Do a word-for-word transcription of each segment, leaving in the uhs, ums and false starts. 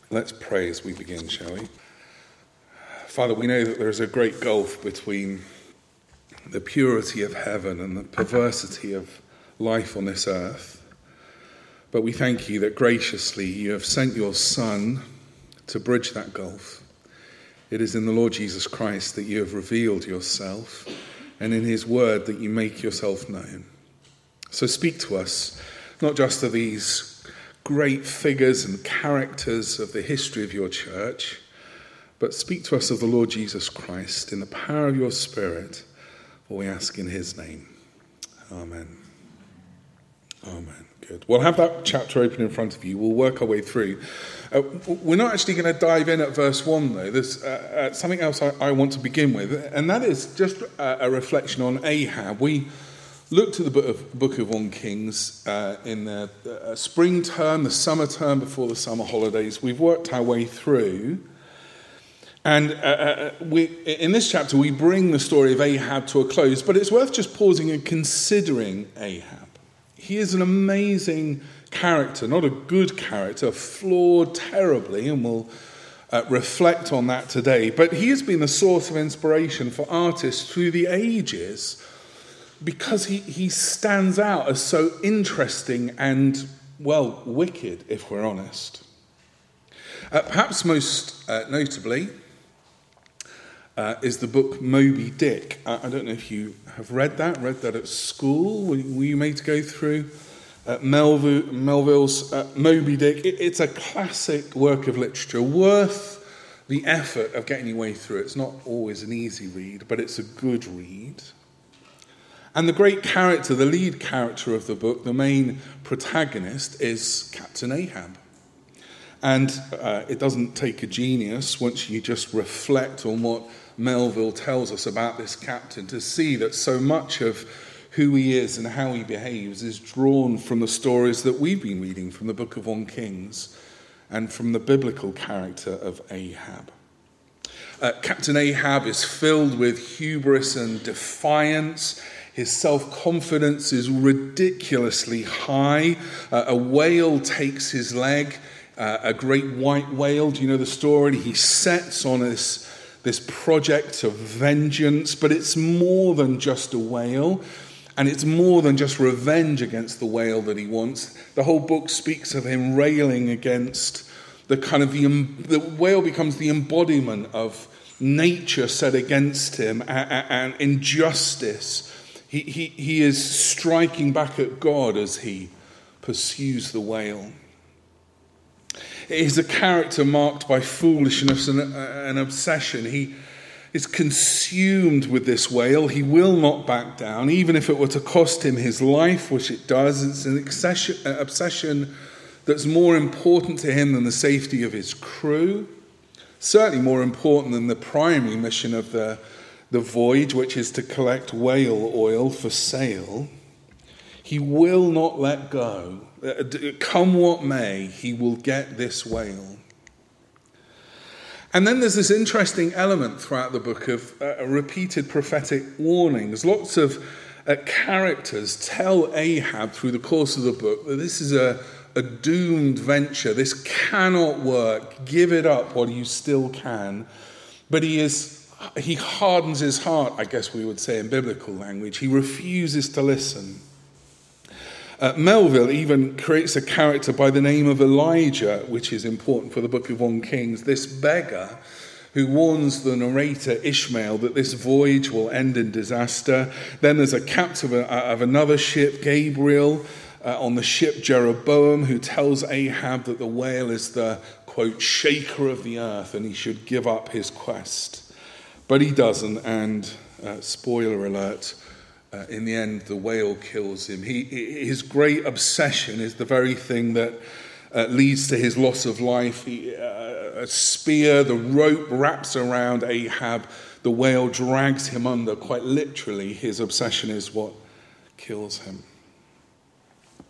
Let's pray as we begin, shall we? Father, we know that there is a great gulf between the purity of heaven and the perversity of life on this earth. But we thank you that graciously you have sent your Son to bridge that gulf. It is in the Lord Jesus Christ that you have revealed yourself, and in his word that you make yourself known. So speak to us, not just of these great figures and characters of the history of your church, but speak to us of the Lord Jesus Christ in the power of your Spirit, for we ask in his name. Amen. Amen. Good. We'll have that chapter open in front of you. We'll work our way through. Uh, we're not actually going to dive in at verse one, though. There's uh, uh, something else I, I want to begin with, and that is just a, a reflection on Ahab. We looked at the book of, book of First Kings uh, in the uh, spring term, the summer term before the summer holidays. We've worked our way through. And uh, uh, we, in this chapter, we bring the story of Ahab to a close, but it's worth just pausing and considering Ahab. He is an amazing character, not a good character, flawed terribly, and we'll uh, reflect on that today. But he has been the source of inspiration for artists through the ages, because he, he stands out as so interesting and, well, wicked, if we're honest. Uh, perhaps most uh, notably uh, is the book Moby Dick. Uh, I don't know if you have read that, read that at school. Were, were you made to go through uh, Melville, Melville's uh, Moby Dick? It, it's a classic work of literature, worth the effort of getting your way through it. It's not always an easy read, but it's a good read. And the great character, the lead character of the book, the main protagonist, is Captain Ahab. And uh, it doesn't take a genius once you just reflect on what Melville tells us about this captain to see that so much of who he is and how he behaves is drawn from the stories that we've been reading from the book of First Kings and from the biblical character of Ahab. Uh, Captain Ahab is filled with hubris and defiance. His self-confidence is ridiculously high. Uh, a whale takes his leg, uh, a great white whale. Do you know the story? He sets on this, this project of vengeance, but it's more than just a whale, and it's more than just revenge against the whale that he wants. The whole book speaks of him railing against the kind of, the, the whale becomes the embodiment of nature set against him and, and injustice. He, he, he is striking back at God as he pursues the whale. It is a character marked by foolishness and, uh, and obsession. He is consumed with this whale. He will not back down, even if it were to cost him his life, which it does. It's an obsession, uh, obsession that's more important to him than the safety of his crew. Certainly more important than the primary mission of the The voyage, which is to collect whale oil for sale. He will not let go. Come what may, he will get this whale. And then there's this interesting element throughout the book of uh, repeated prophetic warnings. Lots of uh, characters tell Ahab through the course of the book that this is a, a doomed venture. This cannot work. Give it up while you still can. But he is He hardens his heart, I guess we would say in biblical language. He refuses to listen. Uh, Melville even creates a character by the name of Elijah, which is important for the book of First Kings, this beggar who warns the narrator Ishmael that this voyage will end in disaster. Then there's a captain of another ship, Gabriel, uh, on the ship Jeroboam, who tells Ahab that the whale is the, quote, shaker of the earth, and he should give up his quest. But he doesn't, and uh, spoiler alert, uh, in the end, the whale kills him. He, his great obsession is the very thing that uh, leads to his loss of life. He, uh, a spear, the rope wraps around Ahab. The whale drags him under. Quite literally, his obsession is what kills him.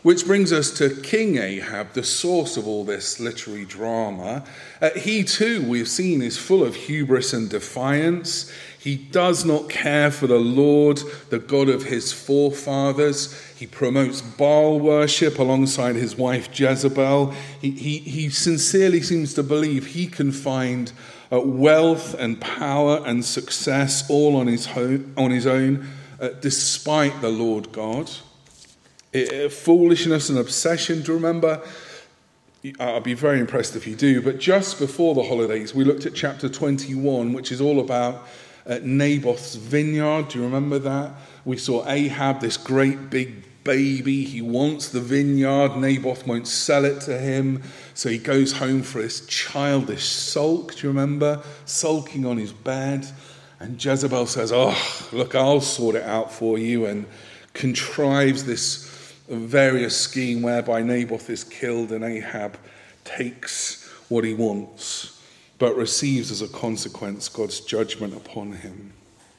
Which brings us to King Ahab, the source of all this literary drama. Uh, he too, we've seen, is full of hubris and defiance. He does not care for the Lord, the God of his forefathers. He promotes Baal worship alongside his wife Jezebel. He, he, he sincerely seems to believe he can find uh, wealth and power and success all on his, ho- on his own, uh, despite the Lord God. It, foolishness and obsession. Do you remember? I'll be very impressed if you do, but just before the holidays, we looked at chapter twenty-one, which is all about uh, Naboth's vineyard. Do you remember that? We saw Ahab, this great big baby. He wants the vineyard. Naboth won't sell it to him, so he goes home for his childish sulk. Do you remember? Sulking on his bed. And Jezebel says, oh, look, I'll sort it out for you, and contrives this various scheme whereby Naboth is killed and Ahab takes what he wants, but receives as a consequence God's judgment upon him.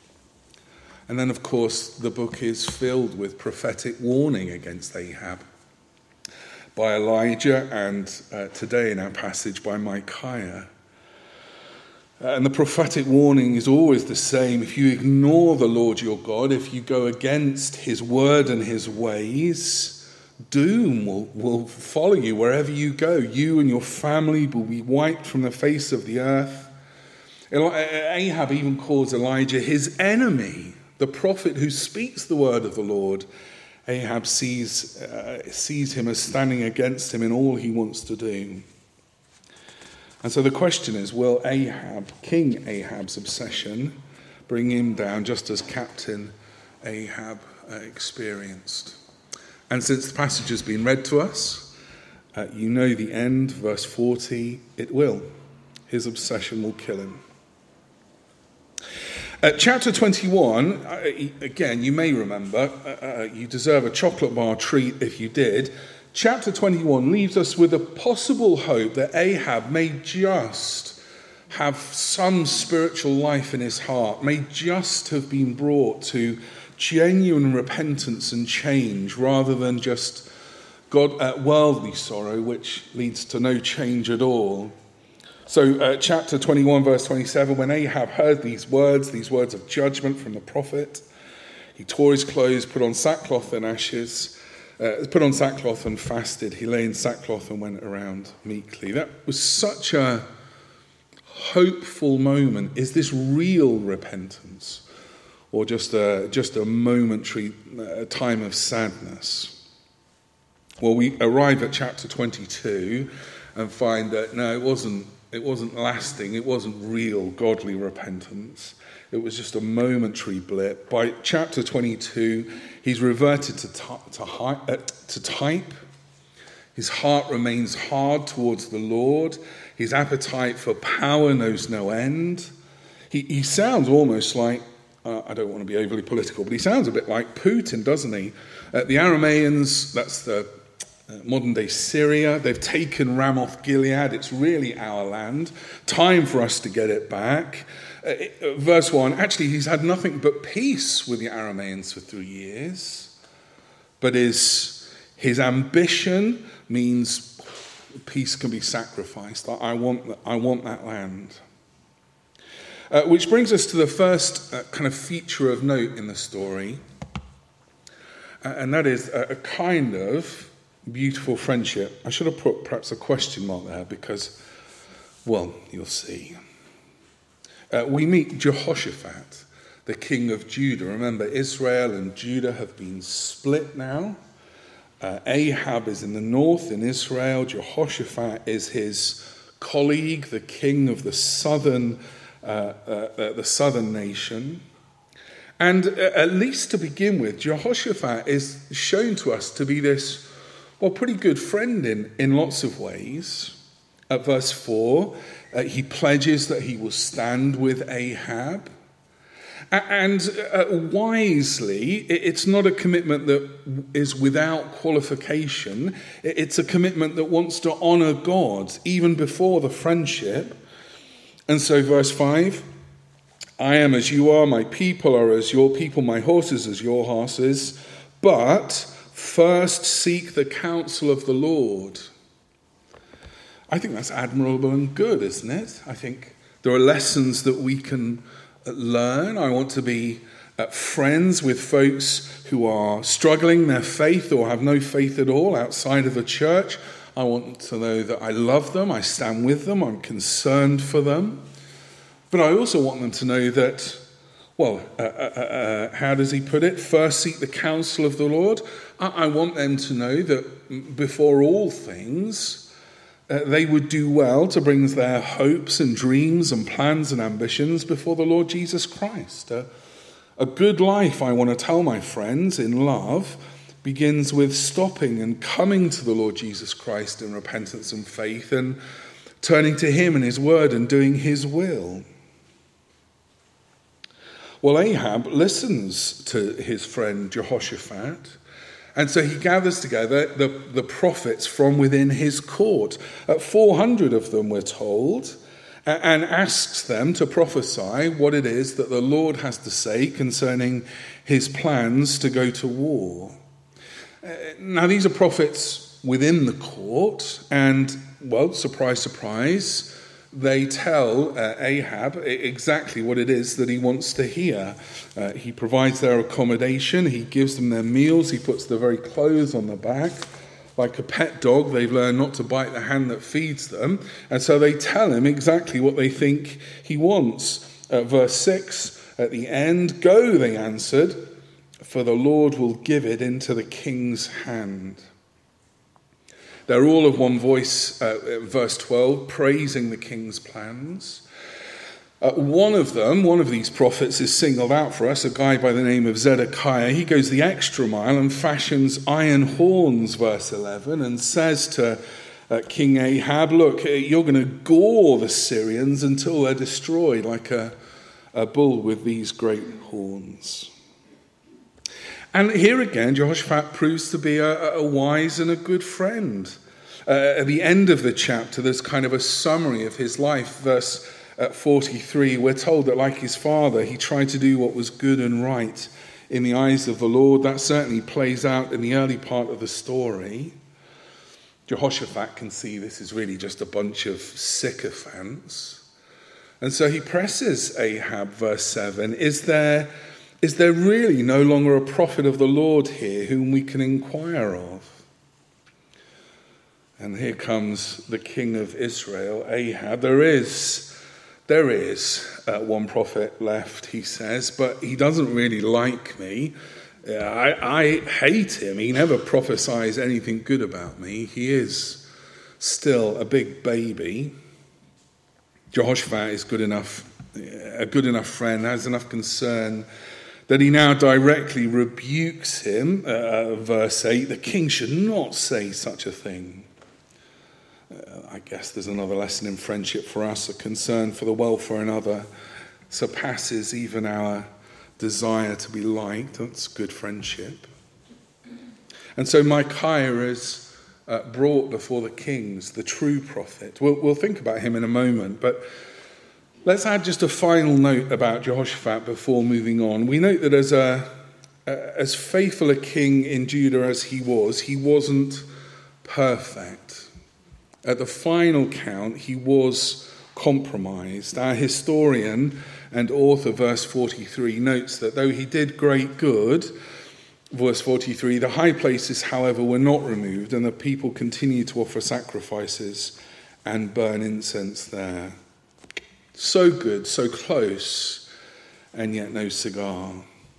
And then, of course, the book is filled with prophetic warning against Ahab by Elijah, and uh, today in our passage by Micaiah. And the prophetic warning is always the same. If you ignore the Lord your God, if you go against his word and his ways, doom will, will follow you wherever you go. You and your family will be wiped from the face of the earth. Ahab even calls Elijah his enemy, the prophet who speaks the word of the Lord. Ahab sees, uh, sees him as standing against him in all he wants to do. And so the question is, will Ahab, King Ahab's obsession, bring him down just as Captain Ahab uh, experienced? And since the passage has been read to us, uh, you know the end, verse forty, it will. His obsession will kill him. Uh, chapter twenty-one, uh, again, you may remember, uh, uh, you deserve a chocolate bar treat if you did. Chapter twenty-one leaves us with a possible hope that Ahab may just have some spiritual life in his heart, may just have been brought to genuine repentance and change rather than just God, uh, worldly sorrow, which leads to no change at all. So uh, chapter twenty-one, verse twenty-seven, when Ahab heard these words, these words of judgment from the prophet, he tore his clothes, put on sackcloth and ashes, Uh, put on sackcloth and fasted. He lay in sackcloth and went around meekly. That was such a hopeful moment. Is this real repentance, or just a just a momentary uh, time of sadness? Well, we arrive at chapter twenty-two and find that no, it wasn't. It wasn't lasting. It wasn't real godly repentance. It was just a momentary blip. By chapter twenty-two, he's reverted to, t- to, hi- uh, to type. His heart remains hard towards the Lord. His appetite for power knows no end. He, he sounds almost like, uh, I don't want to be overly political, but he sounds a bit like Putin, doesn't he? Uh, the Arameans, that's the uh, modern-day Syria, they've taken Ramoth Gilead. It's really our land. Time for us to get it back. Uh, verse one, actually he's had nothing but peace with the Arameans for three years, but his, his ambition means peace can be sacrificed. I want, I want that land. Uh, which brings us to the first uh, kind of feature of note in the story, uh, and that is a, a kind of beautiful friendship. I should have put perhaps a question mark there because, well, you'll see. Uh, we meet Jehoshaphat, the king of Judah. Remember, Israel and Judah have been split now. Uh, Ahab is in the north in Israel. Jehoshaphat is his colleague, the king of the southern, uh, uh, uh, the southern nation. And uh, at least to begin with, Jehoshaphat is shown to us to be this, well, pretty good friend in, in lots of ways. At verse four, uh, he pledges that he will stand with Ahab. And uh, wisely, it's not a commitment that is without qualification. It's a commitment that wants to honour God even before the friendship. And so verse five, I am as you are, my people are as your people, my horses as your horses. But First seek the counsel of the Lord. I think that's admirable and good, isn't it? I think there are lessons that we can learn. I want to be uh, friends with folks who are struggling their faith or have no faith at all outside of a church. I want to know that I love them, I stand with them, I'm concerned for them. But I also want them to know that, well, uh, uh, uh, how does he put it? First seek the counsel of the Lord. I, I want them to know that before all things, Uh, they would do well to bring their hopes and dreams and plans and ambitions before the Lord Jesus Christ. Uh, a good life, I want to tell my friends, in love, begins with stopping and coming to the Lord Jesus Christ in repentance and faith and turning to him and his word and doing his will. Well, Ahab listens to his friend Jehoshaphat, and so he gathers together the, the prophets from within his court. At four hundred of them, we're told, and asks them to prophesy what it is that the Lord has to say concerning his plans to go to war. Now, these are prophets within the court, and, well, surprise, surprise, they tell uh, Ahab exactly what it is that he wants to hear. Uh, he provides their accommodation, he gives them their meals, he puts the very clothes on their back. Like a pet dog, they've learned not to bite the hand that feeds them. And so they tell him exactly what they think he wants. Uh, verse six, at the end, "Go," they answered, "for the Lord will give it into the king's hand." They're all of one voice, uh, verse twelve, praising the king's plans. Uh, one of them, one of these prophets is singled out for us, a guy by the name of Zedekiah. He goes the extra mile and fashions iron horns, verse eleven, and says to uh, King Ahab, "Look, you're going to gore the Syrians until they're destroyed like a, a bull with these great horns." And here again, Jehoshaphat proves to be a, a wise and a good friend. Uh, at the end of the chapter, there's kind of a summary of his life. Verse uh, forty-three, we're told that like his father, he tried to do what was good and right in the eyes of the Lord. That certainly plays out in the early part of the story. Jehoshaphat can see this is really just a bunch of sycophants. And so he presses Ahab, verse seven, is there... Is there really no longer a prophet of the Lord here whom we can inquire of? And here comes the king of Israel, Ahab. There is, there is uh, one prophet left, he says, but he doesn't really like me. Uh, I, I hate him. He never prophesies anything good about me. He is still a big baby. Jehoshaphat is good enough, a good enough friend, has enough concern that he now directly rebukes him. Uh, verse eight, the king should not say such a thing. Uh, I guess there's another lesson in friendship for us. A concern for the welfare of another surpasses even our desire to be liked. That's good friendship. And so Micaiah is uh, brought before the kings, the true prophet. We'll, we'll think about him in a moment, but let's add just a final note about Jehoshaphat before moving on. We note that as a as faithful a king in Judah as he was, he wasn't perfect. At the final count, he was compromised. Our historian and author, verse forty-three, notes that though he did great good, verse forty-three, the high places, however, were not removed, and the people continued to offer sacrifices and burn incense there. So good, so close, and yet no cigar.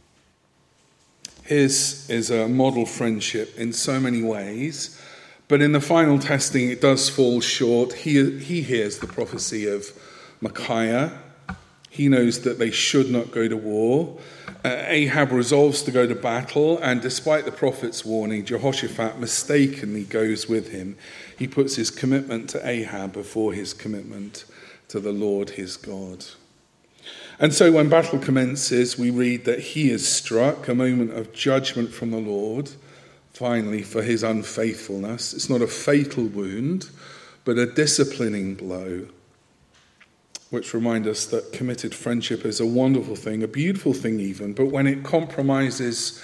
His is a model friendship in so many ways, but in the final testing it does fall short. He, he hears the prophecy of Micaiah. He knows that they should not go to war. Uh, Ahab resolves to go to battle, and despite the prophet's warning, Jehoshaphat mistakenly goes with him. He puts his commitment to Ahab before his commitment to the Lord his God. And so when battle commences, we read that he is struck, a moment of judgment from the Lord, finally, for his unfaithfulness. It's not a fatal wound, but a disciplining blow, which reminds us that committed friendship is a wonderful thing, a beautiful thing even, but when it compromises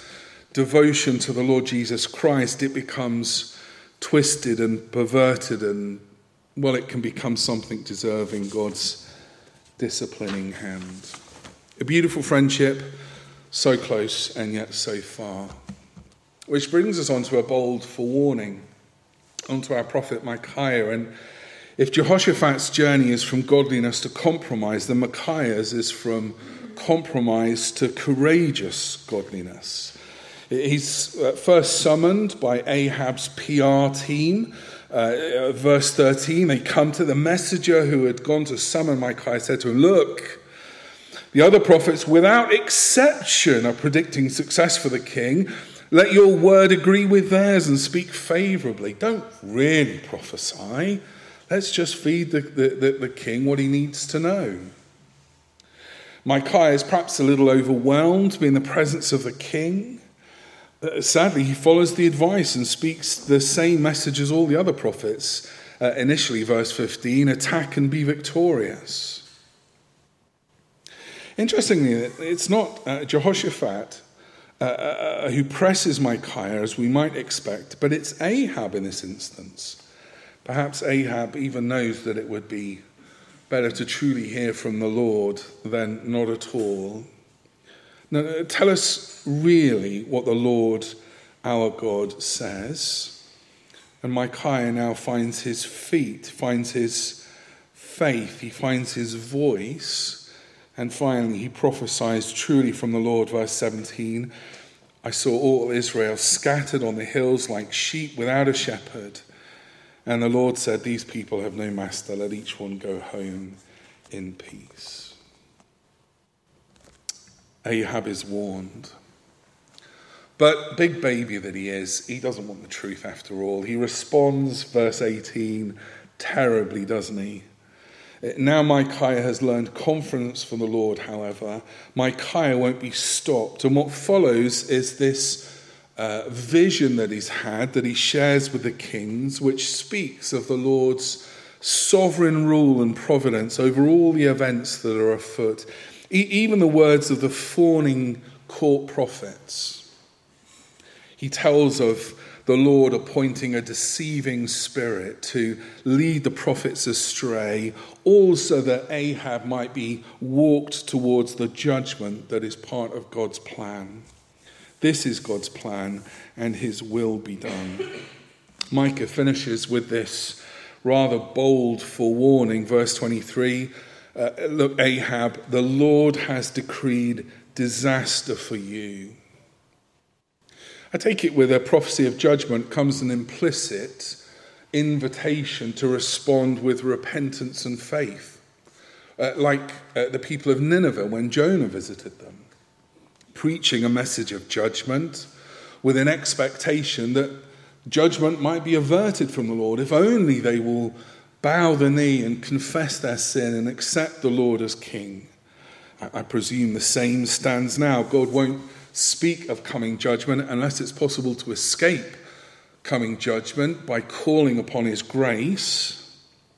devotion to the Lord Jesus Christ, it becomes twisted and perverted, and, well, it can become something deserving God's disciplining hand. A beautiful friendship, so close and yet so far. Which brings us on to a bold forewarning, onto our prophet Micaiah. And if Jehoshaphat's journey is from godliness to compromise, then Micaiah's is from compromise to courageous godliness. He's first summoned by Ahab's P R team. Uh, verse thirteen, they come to the messenger who had gone to summon Micaiah, said to him, "Look, the other prophets without exception are predicting success for the king. Let your word agree with theirs and speak favorably. Don't really prophesy. Let's just feed the, the, the, the king what he needs to know." Micaiah is perhaps a little overwhelmed to be in the presence of the king. Uh, sadly, he follows the advice and speaks the same message as all the other prophets. Uh, initially, verse fifteen, attack and be victorious. Interestingly, it's not uh, Jehoshaphat uh, uh, who presses Micaiah as we might expect, but it's Ahab in this instance. Perhaps Ahab even knows that it would be better to truly hear from the Lord than not at all. Now, tell us really what the Lord our God says. And Micaiah now finds his feet, finds his faith, he finds his voice, and finally he prophesies truly from the Lord. Verse seventeen, I saw all Israel scattered on the hills like sheep without a shepherd. And the Lord said, these people have no master, let each one go home in peace. Ahab is warned. But big baby that he is, he doesn't want the truth after all. He responds, verse eighteen, terribly, doesn't he? Now Micaiah has learned confidence from the Lord, however. Micaiah won't be stopped. And what follows is this uh, vision that he's had, that he shares with the kings, which speaks of the Lord's sovereign rule and providence over all the events that are afoot. E- even the words of the fawning court prophets. He tells of the Lord appointing a deceiving spirit to lead the prophets astray, also that Ahab might be walked towards the judgment that is part of God's plan. This is God's plan, and his will be done. Micah finishes with this rather bold forewarning, verse twenty-three. Uh, look, Ahab, the Lord has decreed disaster for you. I take it with a prophecy of judgment comes an implicit invitation to respond with repentance and faith, uh, like uh, the people of Nineveh when Jonah visited them, preaching a message of judgment with an expectation that judgment might be averted from the Lord if only they will bow the knee and confess their sin and accept the Lord as king. I, I presume the same stands now. God won't speak of coming judgment unless it's possible to escape coming judgment by calling upon his grace.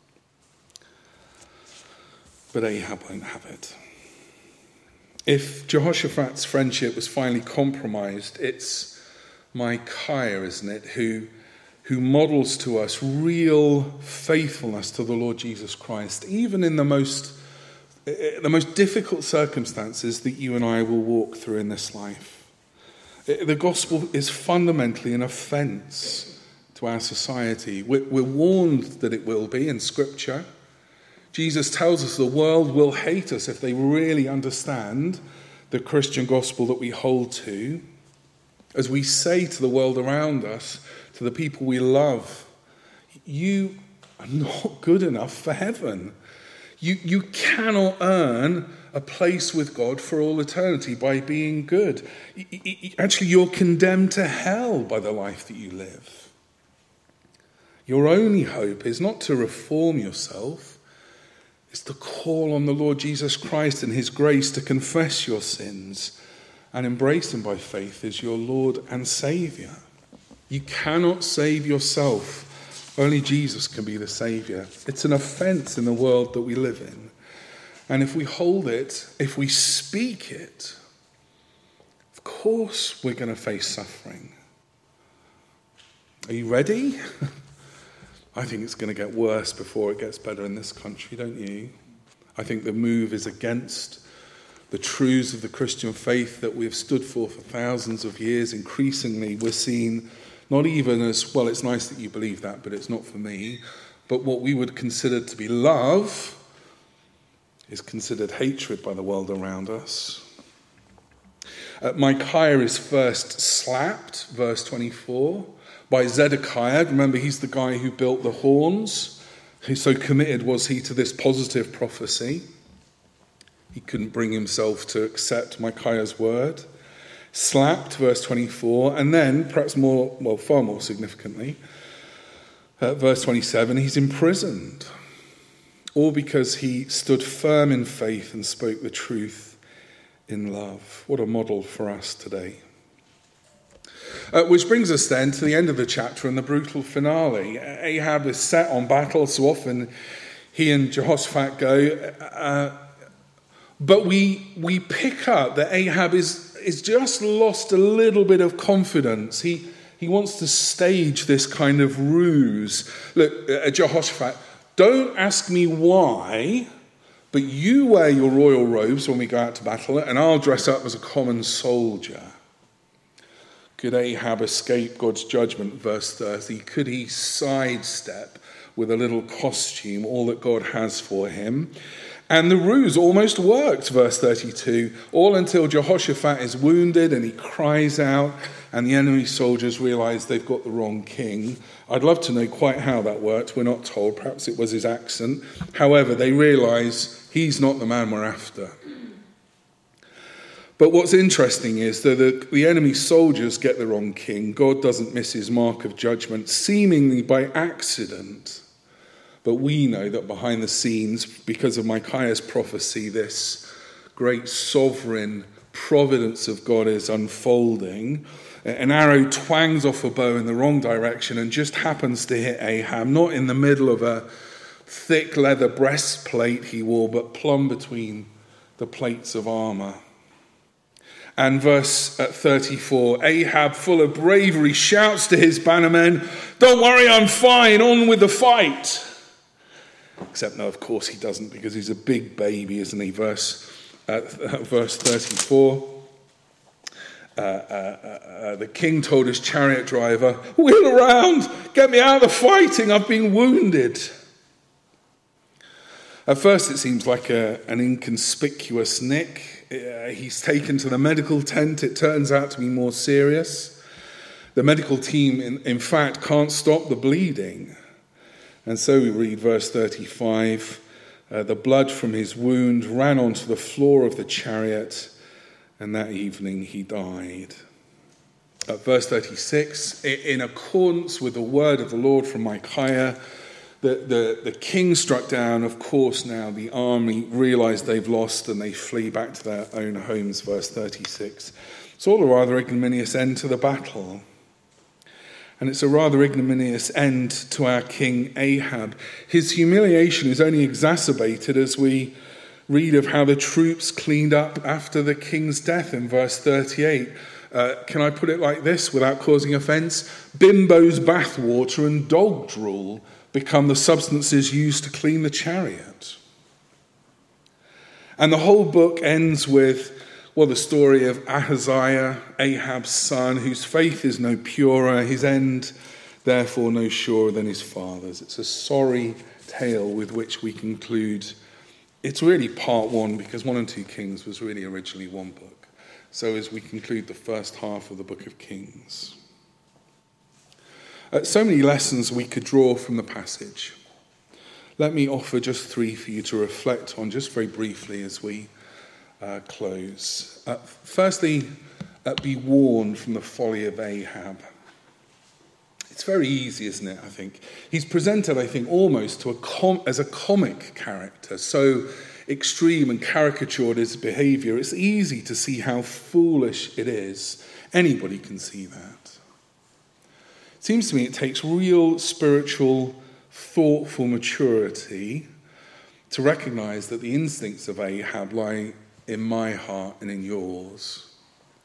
But Ahab won't have it. If Jehoshaphat's friendship was finally compromised, it's Micaiah, isn't it, who, who models to us real faithfulness to the Lord Jesus Christ, even in the most the most difficult circumstances that you and I will walk through in this life. The gospel is fundamentally an offense to our society. We're warned that it will be in Scripture. Jesus tells us the world will hate us if they really understand the Christian gospel that we hold to. As we say to the world around us, to the people we love, you are not good enough for heaven. You, you cannot earn a place with God for all eternity by being good. Actually, you're condemned to hell by the life that you live. Your only hope is not to reform yourself. It's to call on the Lord Jesus Christ and his grace to confess your sins and embrace him by faith as your Lord and Saviour. You cannot save yourself. Only Jesus can be the Saviour. It's an offence in the world that we live in. And if we hold it, if we speak it, of Of course we're going to face suffering. Are you ready? I think it's going to get worse before it gets better in this country, don't you? I think the move is against the truths of the Christian faith that we've stood for for thousands of years. Increasingly, we're seen not even as, well, it's nice that you believe that, but it's not for me. But what we would consider to be love is considered hatred by the world around us. Uh, Micaiah is first slapped, verse twenty-four, by Zedekiah. Remember, he's the guy who built the horns. So committed was he to this positive prophecy. He couldn't bring himself to accept Micaiah's word. Slapped, verse twenty-four, and then, perhaps more, well, far more significantly, uh, verse twenty-seven, he's imprisoned. All because he stood firm in faith and spoke the truth in love. What a model for us today. Uh, which brings us then to the end of the chapter and the brutal finale. Ahab is set on battle, so often he and Jehoshaphat go. Uh, but we we pick up that Ahab is, is just lost a little bit of confidence. He, he wants to stage this kind of ruse. Look, uh, Jehoshaphat, don't ask me why, but you wear your royal robes when we go out to battle, and I'll dress up as a common soldier. Could Ahab escape God's judgment, verse thirty? Could he sidestep with a little costume all that God has for him? And the ruse almost worked, verse thirty-two, all until Jehoshaphat is wounded and he cries out and the enemy soldiers realize they've got the wrong king. I'd love to know quite how that worked. We're not told. Perhaps it was his accent. However, they realize he's not the man we're after. But what's interesting is that the, the enemy soldiers get the wrong king. God doesn't miss his mark of judgment, seemingly by accident. But we know that behind the scenes, because of Micaiah's prophecy, this great sovereign providence of God is unfolding. An arrow twangs off a bow in the wrong direction and just happens to hit Ahab, not in the middle of a thick leather breastplate he wore, but plumb between the plates of armor. And verse thirty-four, Ahab, full of bravery, shouts to his bannermen, "Don't worry, I'm fine, on with the fight." Except, no, of course he doesn't, because he's a big baby, isn't he? Verse, uh, verse thirty-four, uh, uh, uh, the king told his chariot driver, "Wheel around, get me out of the fighting, I've been wounded." At first it seems like a, an inconspicuous nick. Uh, he's taken to the medical tent. It turns out to be more serious. The medical team, in, in fact, can't stop the bleeding. And so we read verse thirty-five, uh, the blood from his wound ran onto the floor of the chariot, and that evening he died. At verse thirty-six, in accordance with the word of the Lord from Micaiah, The, the, the king struck down. Of course, now the army realize they've lost and they flee back to their own homes, verse thirty-six. It's all a rather ignominious end to the battle. And it's a rather ignominious end to our king Ahab. His humiliation is only exacerbated as we read of how the troops cleaned up after the king's death in verse thirty-eight. Uh, can I put it like this without causing offense? Bimbo's bathwater and dog drool become the substances used to clean the chariot. And the whole book ends with, well, the story of Ahaziah, Ahab's son, whose faith is no purer, his end, therefore, no surer than his father's. It's a sorry tale with which we conclude. It's really part one, because one and two Kings was really originally one book. So as we conclude the first half of the book of Kings. Uh, so many lessons we could draw from the passage. Let me offer just three for you to reflect on just very briefly as we uh, close. Uh, firstly, uh, be warned from the folly of Ahab. It's very easy, isn't it, I think? He's presented, I think, almost to a com- as a comic character, so extreme and caricatured his behavior. It's easy to see how foolish it is. Anybody can see that. It seems to me it takes real spiritual, thoughtful maturity to recognize that the instincts of Ahab lie in my heart and in yours.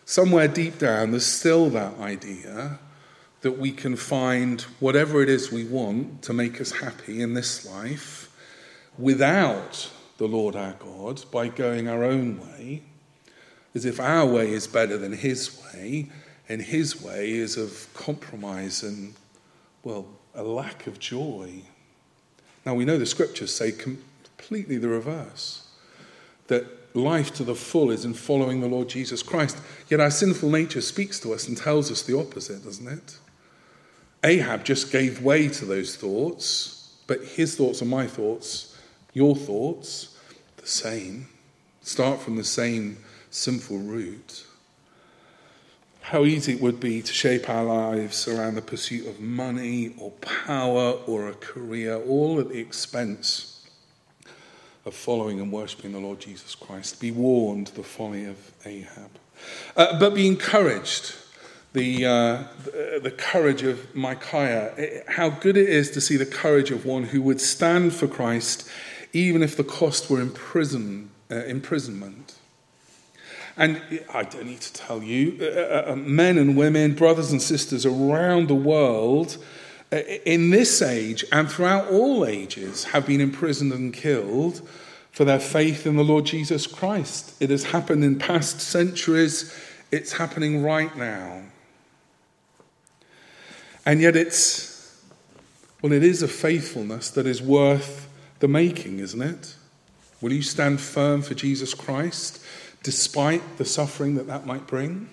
somewhere deep down, there's still that idea that we can find whatever it is we want to make us happy in this life without the Lord our God by going our own way, as if our way is better than his way, and his way is of compromise and, well, a lack of joy. Now, we know the scriptures say completely the reverse, that life to the full is in following the Lord Jesus Christ. Yet our sinful nature speaks to us and tells us the opposite, doesn't it? Ahab just gave way to those thoughts, but his thoughts are my thoughts, your thoughts, the same. Start from the same sinful root. How easy it would be to shape our lives around the pursuit of money or power or a career, all at the expense of following and worshipping the Lord Jesus Christ. Be warned, the folly of Ahab. Uh, but be encouraged, the, uh, the, the courage of Micaiah. How good it is to see the courage of one who would stand for Christ, even if the cost were imprison, uh, imprisonment. And I don't need to tell you, uh, uh, men and women, brothers and sisters around the world, uh, in this age and throughout all ages, have been imprisoned and killed for their faith in the Lord Jesus Christ. It has happened in past centuries. It's happening right now. And yet it's, well, it is a faithfulness that is worth the making, isn't it? Will you stand firm for Jesus Christ, despite the suffering that that might bring?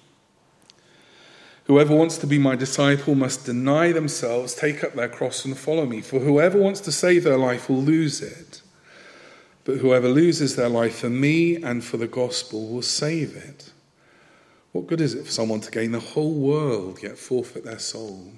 Whoever wants to be my disciple must deny themselves, take up their cross and follow me. For whoever wants to save their life will lose it. But whoever loses their life for me and for the gospel will save it. What good is it for someone to gain the whole world yet forfeit their soul?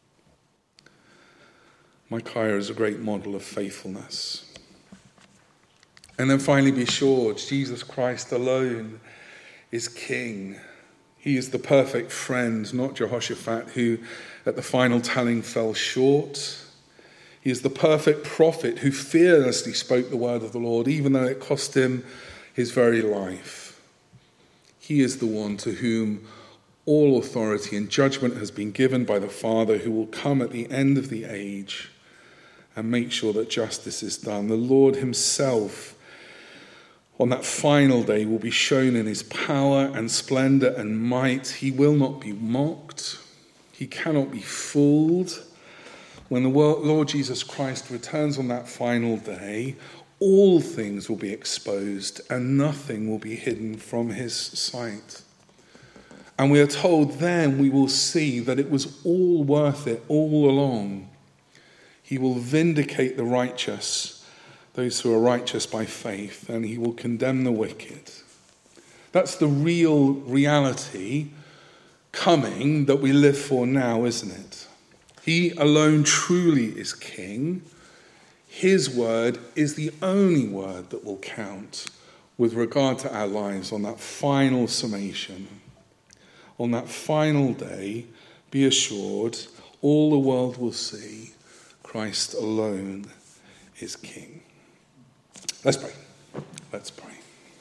Micaiah is a great model of faithfulness. And then finally be assured, Jesus Christ alone is King. He is the perfect friend, not Jehoshaphat, who at the final telling fell short. He is the perfect prophet who fearlessly spoke the word of the Lord, even though it cost him his very life. He is the one to whom all authority and judgment has been given by the Father, who will come at the end of the age and make sure that justice is done. The Lord himself, on that final day, will be shown in his power and splendor and might. He will not be mocked. He cannot be fooled. When the Lord Jesus Christ returns on that final day, all things will be exposed and nothing will be hidden from his sight. And we are told then we will see that it was all worth it all along. He will vindicate the righteous, those who are righteous by faith, and he will condemn the wicked. That's the real reality coming that we live for now, isn't it? He alone truly is King. His word is the only word that will count with regard to our lives on that final summation. On that final day, be assured, all the world will see Christ alone is King. Let's pray. Let's pray.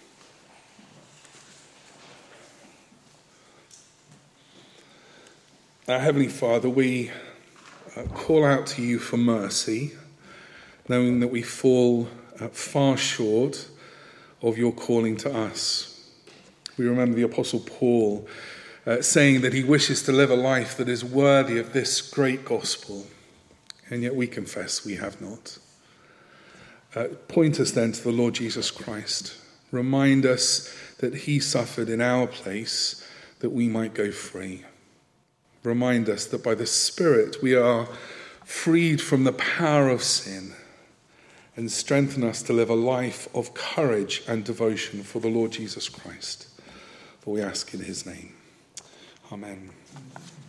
Our Heavenly Father, we uh, call out to you for mercy, knowing that we fall uh, far short of your calling to us. We remember the Apostle Paul uh, saying that he wishes to live a life that is worthy of this great gospel, and yet we confess we have not. Uh, point us then to the Lord Jesus Christ. Remind us that he suffered in our place that we might go free. Remind us that by the Spirit we are freed from the power of sin, and strengthen us to live a life of courage and devotion for the Lord Jesus Christ. For we ask in his name. Amen.